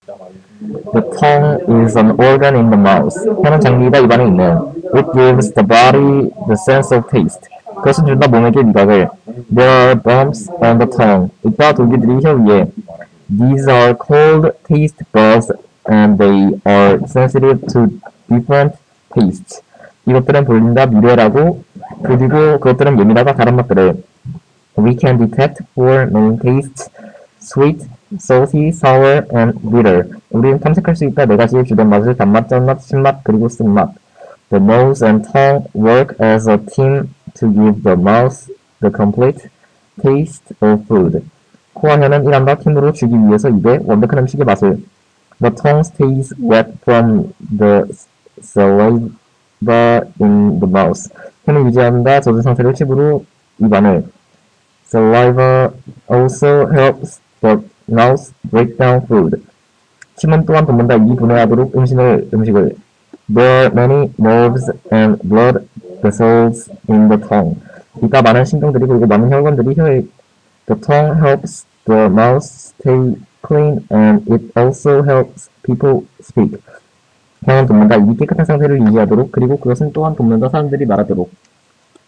The tongue is an organ in the mouth. 혀는 장기가 입안에 있는. It gives the body the sense of taste. 그것은 준다 몸에게 미각을. There are bumps on the tongue. 이과 돌기들이 혀 위에. These are called taste buds and they are sensitive to different tastes. 이것들은 돌린다 미뢰라고 그리고 그것들은 예민하다 다른 맛들을. We can detect four main tastes: sweet, salty, sour, and bitter. 우리는 탐색할 수 있다 네 가지의 주된 맛을 단맛, 짠맛, 신맛, 그리고 쓴맛. The nose and tongue work as a team to give the mouth the complete taste of food. 코와 혀는 일한다 팀으로 주기 위해서 입에 완벽한 음식의 맛을. The tongue stays wet from the saliva in the mouth. 혀는 유지한다 젖은 상태로 칩으로 입안을. Saliva also helps the mouth break down food. 침은 또한 돕는다 이 분해하도록 음식을. There are many nerves and blood vessels in the tongue. 이가 많은 신경들이 그리고 많은 혈관들이 혀에. The tongue helps the mouth stay clean and it also helps people speak. 혀는 돕는다 입이 깨끗한 상태를 유지하도록 그리고 그것은 또한 돕는다 사람들이 말하도록.